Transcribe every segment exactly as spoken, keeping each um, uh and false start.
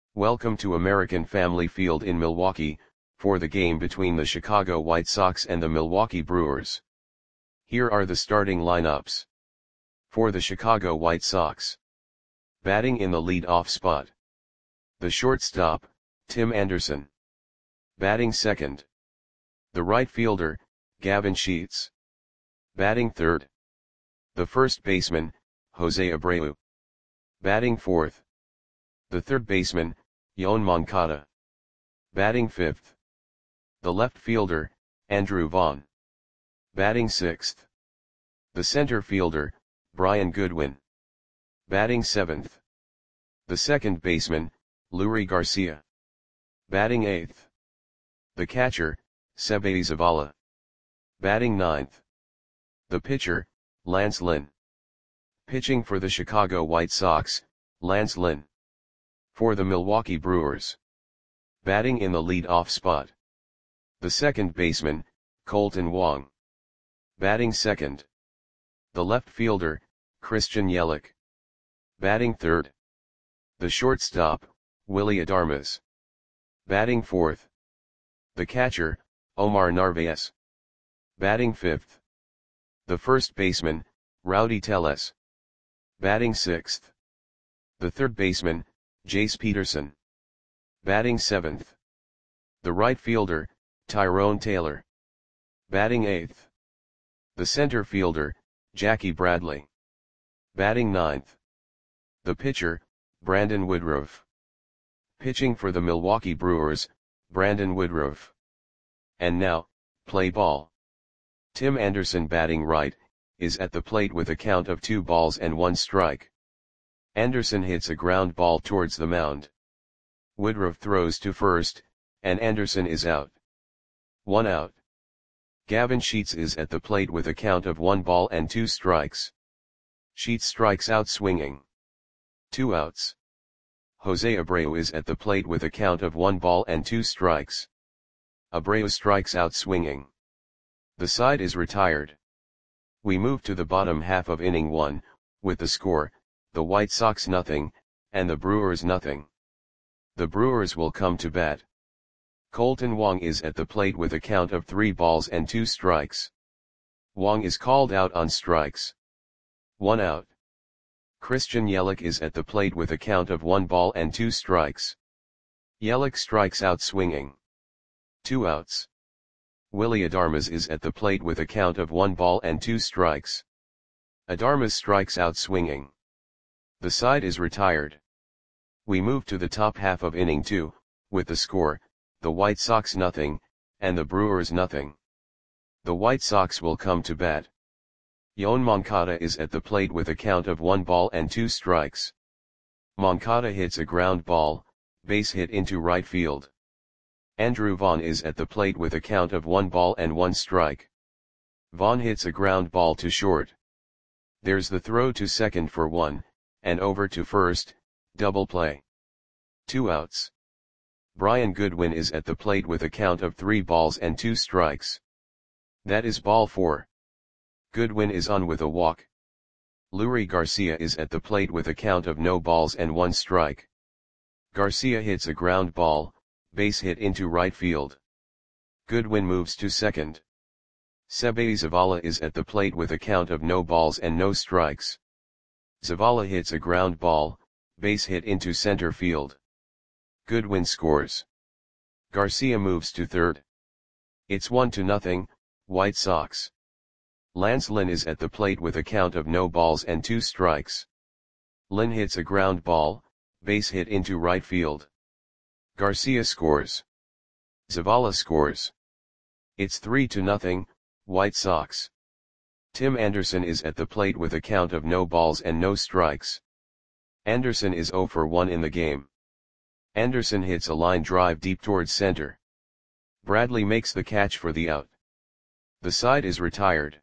Welcome to American Family Field in Milwaukee, for the game between the Chicago White Sox and the Milwaukee Brewers. Here are the starting lineups. For the Chicago White Sox. Batting in the lead-off spot. The shortstop, Tim Anderson. Batting second. The right fielder, Gavin Sheets. Batting third. The first baseman, Jose Abreu. Batting fourth. The third baseman, Yoan Moncada. Batting fifth. The left fielder, Andrew Vaughn. Batting sixth. The center fielder, Brian Goodwin. Batting seventh. The second baseman, Leury Garcia. Batting eighth. The catcher, Seby Zavala. Batting ninth. The pitcher, Lance Lynn. Pitching for the Chicago White Sox, Lance Lynn. For the Milwaukee Brewers. Batting in the lead-off spot. The second baseman, Kolten Wong. Batting second. The left fielder, Christian Yelich. Batting third. The shortstop, Willy Adames. Batting fourth. The catcher, Omar Narvaez. Batting fifth. The first baseman, Rowdy Tellez. Batting sixth. The third baseman, Jace Peterson. Batting seventh. The right fielder, Tyrone Taylor. Batting eighth. The center fielder, Jackie Bradley. Batting ninth. The pitcher, Brandon Woodruff. Pitching for the Milwaukee Brewers, Brandon Woodruff. And now, play ball. Tim Anderson batting right, is at the plate with a count of two balls and one strike. Anderson hits a ground ball towards the mound. Woodruff throws to first, and Anderson is out. One out. Gavin Sheets is at the plate with a count of one ball and two strikes. Sheets strikes out swinging. Two outs. Jose Abreu is at the plate with a count of one ball and two strikes. Abreu strikes out swinging. The side is retired. We move to the bottom half of inning one, with the score, the White Sox nothing, and the Brewers nothing. The Brewers will come to bat. Kolten Wong is at the plate with a count of three balls and two strikes. Wong is called out on strikes. One out. Christian Yelich is at the plate with a count of one ball and two strikes. Yelich strikes out swinging. Two outs. Willy Adames is at the plate with a count of one ball and two strikes. Adames strikes out swinging. The side is retired. We move to the top half of inning two, with the score, the White Sox nothing, and the Brewers nothing. The White Sox will come to bat. Yoan Moncada is at the plate with a count of one ball and two strikes. Moncada hits a ground ball, base hit into right field. Andrew Vaughn is at the plate with a count of one ball and one strike. Vaughn hits a ground ball to short. There's the throw to second for one, and over to first, double play. Two outs. Brian Goodwin is at the plate with a count of three balls and two strikes. That is ball four. Goodwin is on with a walk. Leury Garcia is at the plate with a count of no balls and one strike. Garcia hits a ground ball, base hit into right field. Goodwin moves to second. Seby Zavala is at the plate with a count of no balls and no strikes. Zavala hits a ground ball, base hit into center field. Goodwin scores. Garcia moves to third. It's one to nothing, White Sox. Lance Lynn is at the plate with a count of no balls and two strikes. Lynn hits a ground ball, base hit into right field. Garcia scores. Zavala scores. It's three to nothing, White Sox. Tim Anderson is at the plate with a count of no balls and no strikes. Anderson is zero for one in the game. Anderson hits a line drive deep towards center. Bradley makes the catch for the out. The side is retired.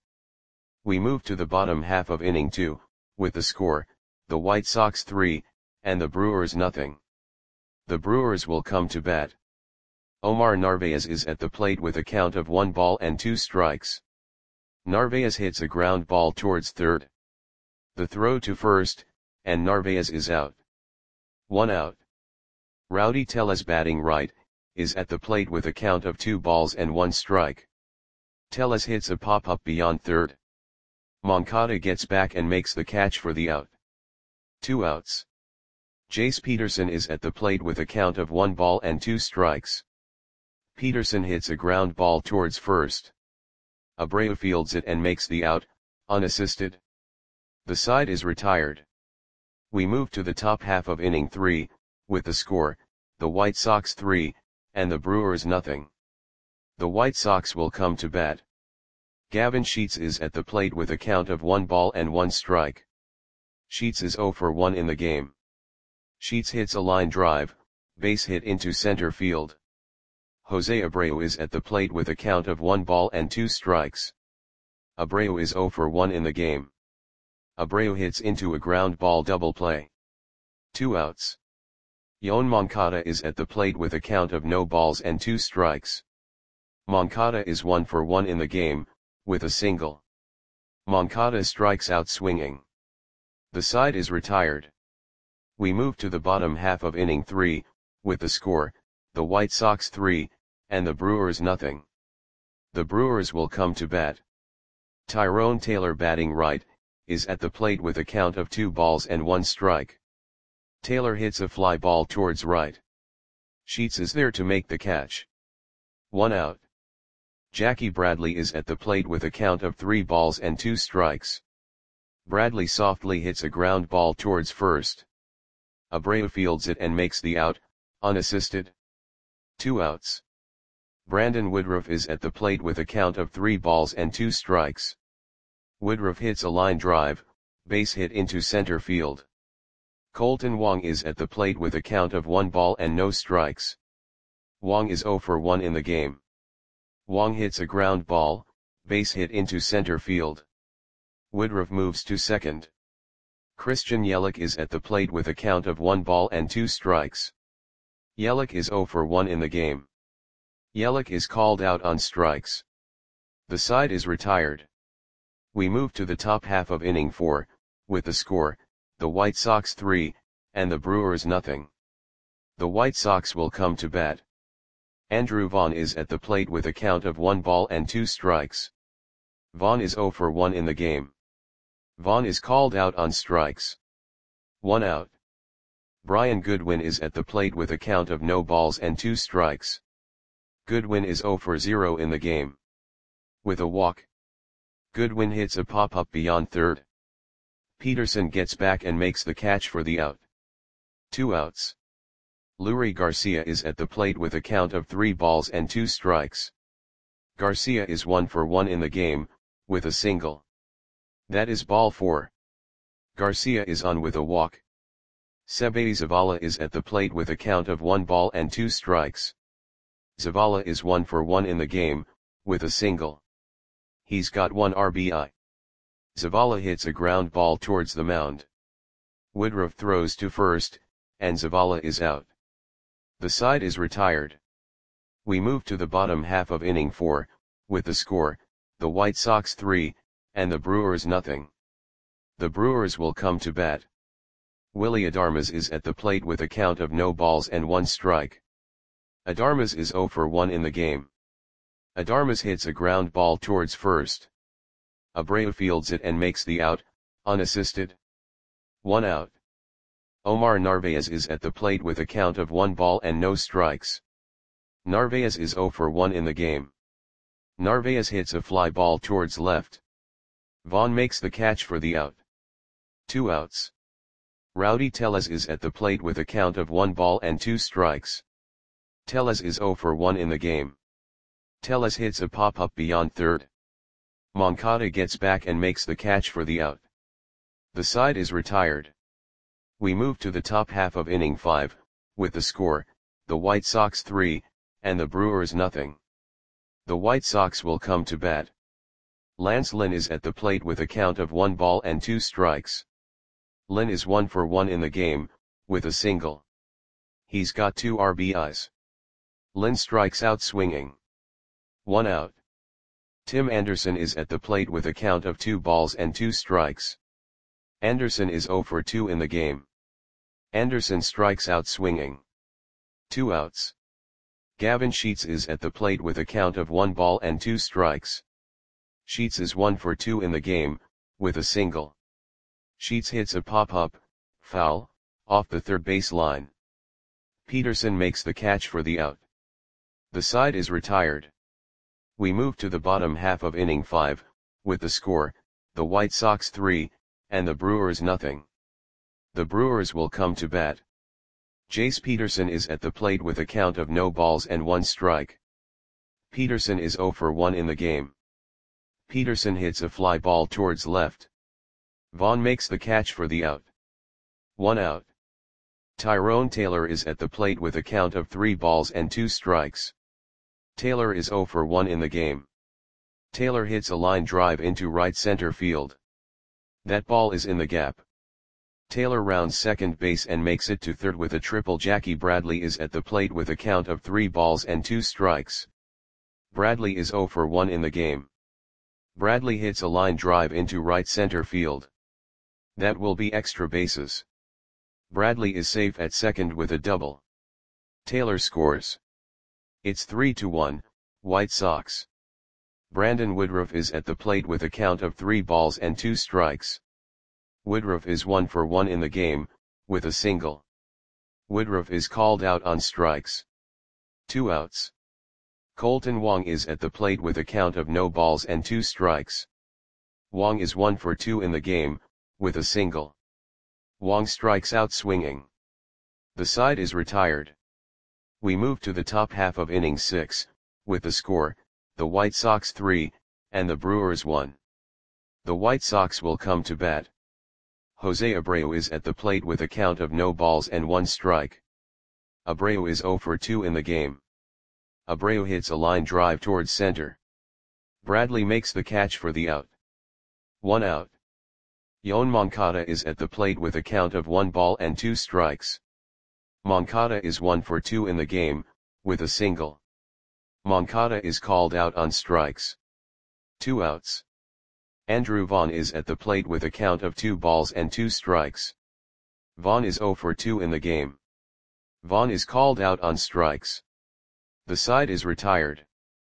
We move to the bottom half of inning two, with the score, the White Sox three, and the Brewers nothing. The Brewers will come to bat. Omar Narvaez is at the plate with a count of one ball and two strikes. Narvaez hits a ground ball towards third. The throw to first, and Narvaez is out. One out. Rowdy Tellez batting right, is at the plate with a count of two balls and one strike. Tellez hits a pop-up beyond third. Moncada gets back and makes the catch for the out. Two outs. Jace Peterson is at the plate with a count of one ball and two strikes. Peterson hits a ground ball towards first. Abreu fields it and makes the out, unassisted. The side is retired. We move to the top half of inning three, with the score, the White Sox three, and the Brewers nothing. The White Sox will come to bat. Gavin Sheets is at the plate with a count of one ball and one strike. Sheets is oh for one in the game. Sheets hits a line drive, base hit into center field. Jose Abreu is at the plate with a count of one ball and two strikes. Abreu is oh for one in the game. Abreu hits into a ground ball double play. Two outs. Yoan Moncada is at the plate with a count of no balls and two strikes. Moncada is one for one in the game, with a single. Moncada strikes out swinging. The side is retired. We move to the bottom half of inning three, with the score, the White Sox three, and the Brewers nothing. The Brewers will come to bat. Tyrone Taylor batting right, is at the plate with a count of two balls and one strike. Taylor hits a fly ball towards right. Sheets is there to make the catch. One out. Jackie Bradley is at the plate with a count of three balls and two strikes. Bradley softly hits a ground ball towards first. Abreu fields it and makes the out, unassisted. Two outs. Brandon Woodruff is at the plate with a count of three balls and two strikes. Woodruff hits a line drive, base hit into center field. Colton Wong is at the plate with a count of one ball and no strikes. Wong is oh for one in the game. Wong hits a ground ball, base hit into center field. Woodruff moves to second. Christian Yelich is at the plate with a count of one ball and two strikes. Yelich is oh for one in the game. Yelich is called out on strikes. The side is retired. We move to the top half of inning four, with the score, the White Sox three, and the Brewers nothing. The White Sox will come to bat. Andrew Vaughn is at the plate with a count of one ball and two strikes. Vaughn is oh for one in the game. Vaughn is called out on strikes. One out. Brian Goodwin is at the plate with a count of no balls and two strikes. Goodwin is oh for zero in the game. With a walk. Goodwin hits a pop-up beyond third. Peterson gets back and makes the catch for the out. Two outs. Leury Garcia is at the plate with a count of three balls and two strikes. Garcia is one for one in the game, with a single. That is ball four. Garcia is on with a walk. Seby Zavala is at the plate with a count of one ball and two strikes. Zavala is one for one in the game, with a single. He's got one R B I. Zavala hits a ground ball towards the mound. Woodruff throws to first, and Zavala is out. The side is retired. We move to the bottom half of inning four, with the score, the White Sox three, and the Brewers nothing. The Brewers will come to bat. Willy Adames is at the plate with a count of no balls and one strike. Adames is oh for one in the game. Adames hits a ground ball towards first. Abreu fields it and makes the out, unassisted. One out. Omar Narvaez is at the plate with a count of one ball and no strikes. Narvaez is oh for one in the game. Narvaez hits a fly ball towards left. Vaughn makes the catch for the out. Two outs. Rowdy Tellez is at the plate with a count of one ball and two strikes. Tellez is oh for one in the game. Tellez hits a pop-up beyond third. Moncada gets back and makes the catch for the out. The side is retired. We move to the top half of inning five, with the score, the White Sox three, and the Brewers nothing. The White Sox will come to bat. Lance Lynn is at the plate with a count of one ball and two strikes. Lynn is one for one in the game, with a single. He's got two R B Is. Lynn strikes out swinging. One out. Tim Anderson is at the plate with a count of two balls and two strikes. Anderson is oh for two in the game. Anderson strikes out swinging. Two outs. Gavin Sheets is at the plate with a count of one ball and two strikes. Sheets is one for two in the game, with a single. Sheets hits a pop-up, foul, off the third base line. Peterson makes the catch for the out. The side is retired. We move to the bottom half of inning five, with the score, the White Sox three, and the Brewers nothing. The Brewers will come to bat. Jace Peterson is at the plate with a count of no balls and one strike. Peterson is zero for one in the game. Peterson hits a fly ball towards left. Vaughn makes the catch for the out. One out. Tyrone Taylor is at the plate with a count of three balls and two strikes. Taylor is zero for one in the game. Taylor hits a line drive into right center field. That ball is in the gap. Taylor rounds second base and makes it to third with a triple. Jackie Bradley is at the plate with a count of three balls and two strikes. Bradley is zero for one in the game. Bradley hits a line drive into right center field. That will be extra bases. Bradley is safe at second with a double. Taylor scores. It's three to one, White Sox. Brandon Woodruff is at the plate with a count of three balls and two strikes. Woodruff is one for one in the game, with a single. Woodruff is called out on strikes. Two outs. Colton Wong is at the plate with a count of no balls and two strikes. Wong is one for two in the game, with a single. Wong strikes out swinging. The side is retired. We move to the top half of inning six, with the score, the White Sox three, and the Brewers one. The White Sox will come to bat. Jose Abreu is at the plate with a count of no balls and one strike. Abreu is zero for two in the game. Abreu hits a line drive towards center. Bradley makes the catch for the out. One out. Yoan Moncada is at the plate with a count of one ball and two strikes. Moncada is one for two in the game, with a single. Moncada is called out on strikes. Two outs. Andrew Vaughn is at the plate with a count of two balls and two strikes. Vaughn is zero for two in the game. Vaughn is called out on strikes. The side is retired.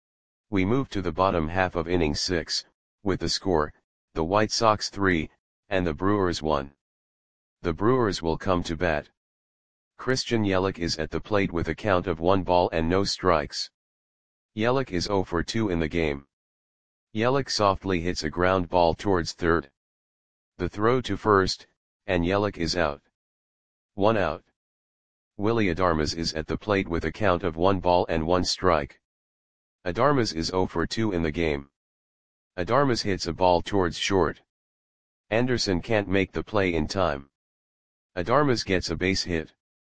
We move to the bottom half of inning six, with the score, the White Sox three, and the Brewers one. The Brewers will come to bat. Christian Yelich is at the plate with a count of one ball and no strikes. Yelich is zero for two in the game. Yelich softly hits a ground ball towards third. The throw to first, and Yelich is out. One out. Willy Adames is at the plate with a count of one ball and one strike. Adames is zero for two in the game. Adames hits a ball towards short. Anderson can't make the play in time. Adames gets a base hit.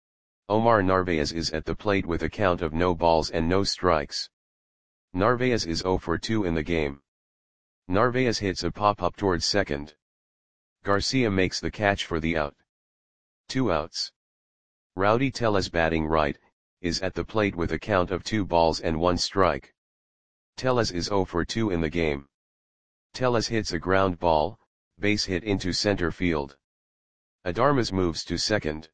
Omar Narvaez is at the plate with a count of no balls and no strikes. Narvaez is zero for two in the game. Narvaez hits a pop-up towards second. Garcia makes the catch for the out. Two outs. Rowdy Tellez, batting right, is at the plate with a count of two balls and one strike. Tellez is zero for two in the game. Tellez hits a ground ball, base hit into center field. Adames moves to second.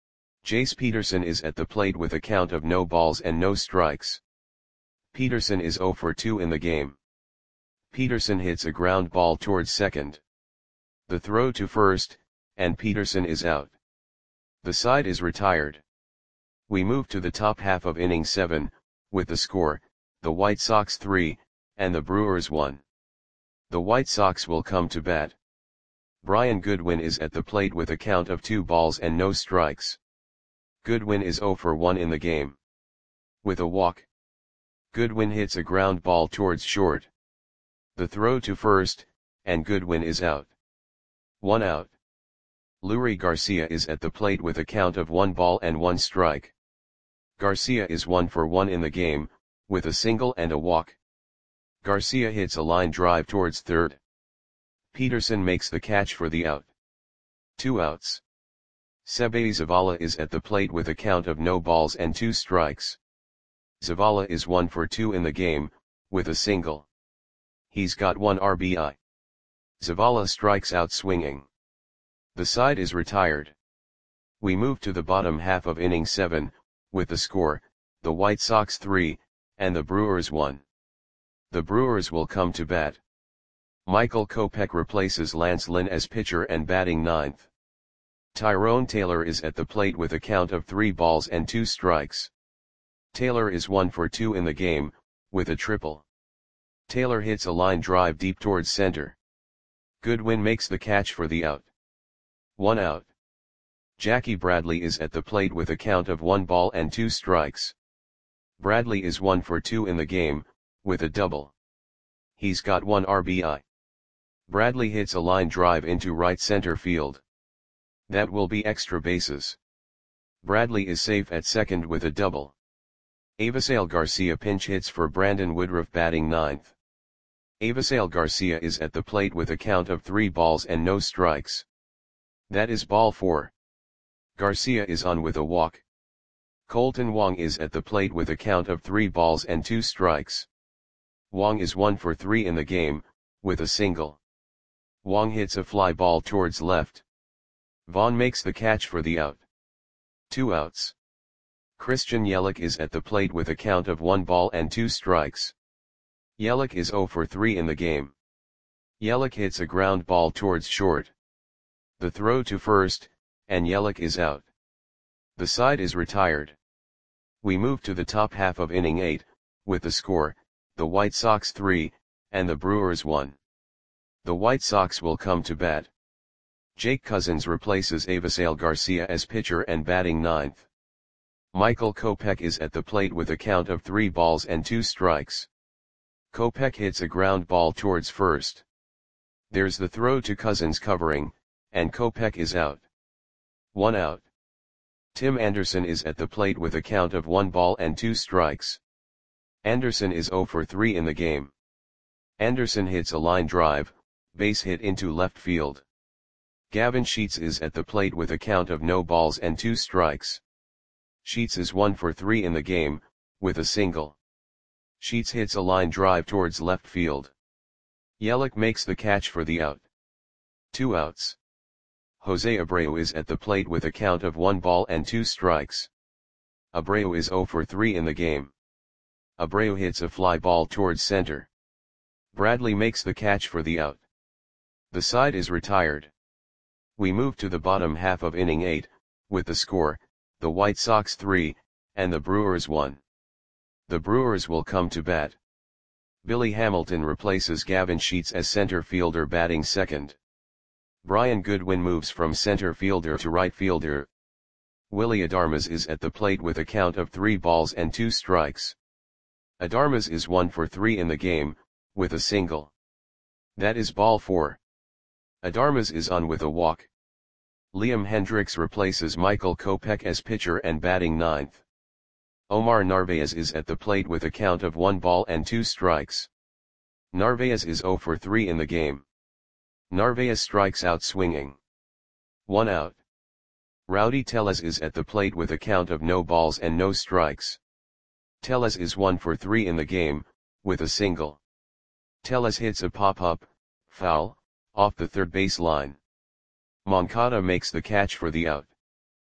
Jace Peterson is at the plate with a count of no balls and no strikes. Peterson is zero for two in the game. Peterson hits a ground ball towards second. The throw to first, and Peterson is out. The side is retired. We move to the top half of inning seven, with the score, the White Sox three, and the Brewers one. The White Sox will come to bat. Brian Goodwin is at the plate with a count of two balls and no strikes. Goodwin is zero for one in the game. With a walk. Goodwin hits a ground ball towards short. The throw to first, and Goodwin is out. One out. Leury Garcia is at the plate with a count of one ball and one strike. Garcia is one for one in the game, with a single and a walk. Garcia hits a line drive towards third. Peterson makes the catch for the out. Two outs. Seby Zavala is at the plate with a count of no balls and two strikes. Zavala is one for two in the game, with a single. He's got one R B I. Zavala strikes out swinging. The side is retired. We move to the bottom half of inning seven, with the score, the White Sox three, and the Brewers one. The Brewers will come to bat. Michael Kopech replaces Lance Lynn as pitcher and batting ninth. Tyrone Taylor is at the plate with a count of three balls and two strikes. Taylor is one for two in the game, with a triple. Taylor hits a line drive deep towards center. Goodwin makes the catch for the out. One out. Jackie Bradley is at the plate with a count of one ball and two strikes. Bradley is one for two in the game, with a double. He's got one R B I. Bradley hits a line drive into right center field. That will be extra bases. Bradley is safe at second with a double. Avisail Garcia pinch hits for Brandon Woodruff batting ninth. Avisail Garcia is at the plate with a count of three balls and no strikes. That is ball four. Garcia is on with a walk. Colton Wong is at the plate with a count of three balls and two strikes. Wong is one for three in the game, with a single. Wong hits a fly ball towards left. Vaughn makes the catch for the out. Two outs. Christian Yelich is at the plate with a count of one ball and two strikes. Yelich is zero for three in the game. Yelich hits a ground ball towards short. The throw to first, and Yelich is out. The side is retired. We move to the top half of inning eight, with the score, the White Sox three, and the Brewers one. The White Sox will come to bat. Jake Cousins replaces Avisail Garcia as pitcher and batting ninth. Michael Kopech is at the plate with a count of three balls and two strikes. Kopech hits a ground ball towards first. There's the throw to Cousins covering, and Kopech is out. One out. Tim Anderson is at the plate with a count of one ball and two strikes. Anderson is zero for three in the game. Anderson hits a line drive, base hit into left field. Gavin Sheets is at the plate with a count of no balls and two strikes. Sheets is one for three in the game, with a single. Sheets hits a line drive towards left field. Yelich makes the catch for the out. Two outs. Jose Abreu is at the plate with a count of one ball and two strikes. Abreu is zero for three in the game. Abreu hits a fly ball towards center. Bradley makes the catch for the out. The side is retired. We move to the bottom half of inning eight, with the score, the White Sox three, and the Brewers one. The Brewers will come to bat. Billy Hamilton replaces Gavin Sheets as center fielder batting second. Brian Goodwin moves from center fielder to right fielder. Willy Adames is at the plate with a count of three balls and two strikes. Adames is one for three in the game, with a single. That is ball four. Adames is on with a walk. Liam Hendriks replaces Michael Kopech as pitcher and batting ninth. Omar Narvaez is at the plate with a count of one ball and two strikes. Narvaez is zero for three in the game. Narvaez strikes out swinging. One out. Rowdy Tellez is at the plate with a count of no balls and no strikes. Tellez is one for three in the game, with a single. Tellez hits a pop-up, foul, off the third base line. Moncada makes the catch for the out.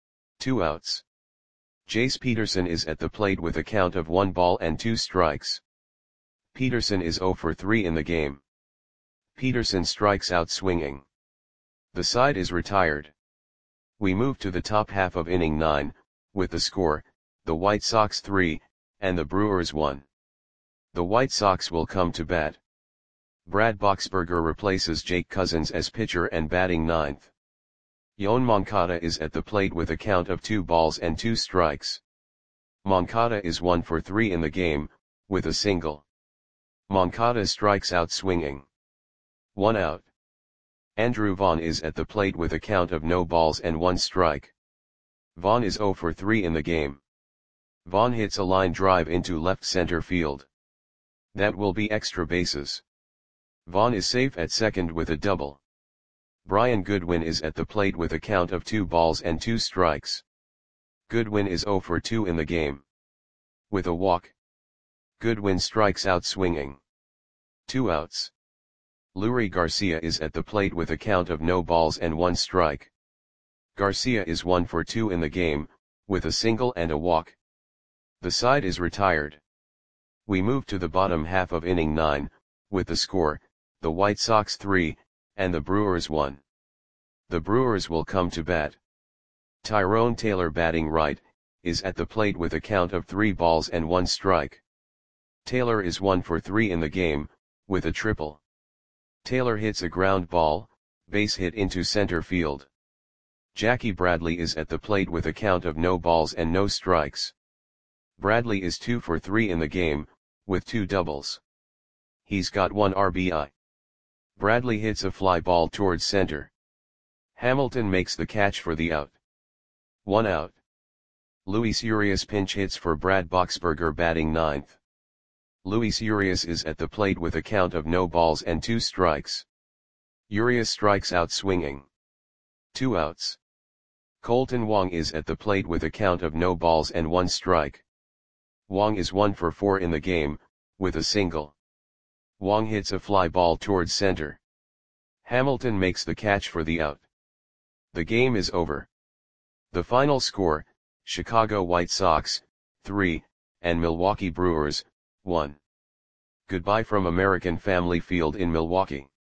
Two outs. Jace Peterson is at the plate with a count of one ball and two strikes. Peterson is zero for three in the game. Peterson strikes out swinging. The side is retired. We move to the top half of inning nine, with the score, the White Sox three, and the Brewers one. The White Sox will come to bat. Brad Boxberger replaces Jake Cousins as pitcher and batting ninth. Yoan Moncada is at the plate with a count of two balls and two strikes. Moncada is one for three in the game, with a single. Moncada strikes out swinging. One out. Andrew Vaughn is at the plate with a count of no balls and one strike. Vaughn is zero for three in the game. Vaughn hits a line drive into left center field. That will be extra bases. Vaughn is safe at second with a double. Brian Goodwin is at the plate with a count of two balls and two strikes. Goodwin is zero for two in the game. With a walk. Goodwin strikes out swinging. Two outs. Leury Garcia is at the plate with a count of no balls and one strike. Garcia is one for two in the game, with a single and a walk. The side is retired. We move to the bottom half of inning nine, with the score, the White Sox three, and the Brewers one. The Brewers will come to bat. Tyrone Taylor, batting right, is at the plate with a count of three balls and one strike. Taylor is one for three in the game, with a triple. Taylor hits a ground ball, base hit into center field. Jackie Bradley is at the plate with a count of no balls and no strikes. Bradley is two for three in the game, with two doubles. He's got one R B I. Bradley hits a fly ball towards center. Hamilton makes the catch for the out. One out. Luis Urias pinch hits for Brad Boxberger, batting ninth. Luis Urias is at the plate with a count of no balls and two strikes. Urias strikes out swinging. Two outs. Colton Wong is at the plate with a count of no balls and one strike. Wong is one for four in the game, with a single. Wong hits a fly ball towards center. Hamilton makes the catch for the out. The game is over. The final score, Chicago White Sox, three, and Milwaukee Brewers, one. Goodbye from American Family Field in Milwaukee.